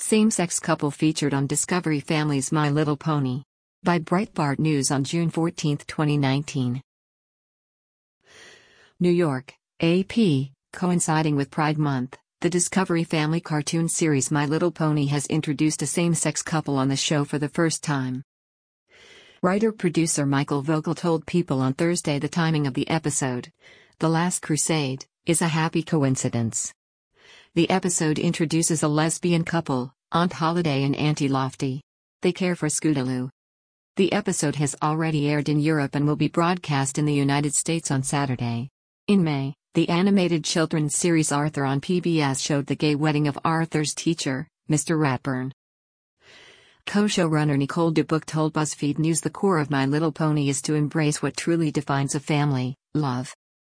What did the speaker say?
Same-sex couple featured on Discovery Family's My Little Pony. By Breitbart News on June 14, 2019. New York, AP, coinciding with Pride Month, the Discovery Family cartoon series My Little Pony has introduced a same-sex couple on the show for the first time. Writer-producer Michael Vogel told People on Thursday the timing of the episode, The Last Crusade, is a happy coincidence. The episode introduces a lesbian couple, Aunt Holiday and Auntie Lofty. They care for Scootaloo. The episode has already aired in Europe and will be broadcast in the United States on Saturday. In May, the animated children's series Arthur on PBS showed the gay wedding of Arthur's teacher, Mr. Ratburn. Co-showrunner Nicole Dubuc told BuzzFeed News the core of My Little Pony is to embrace what truly defines a family: love.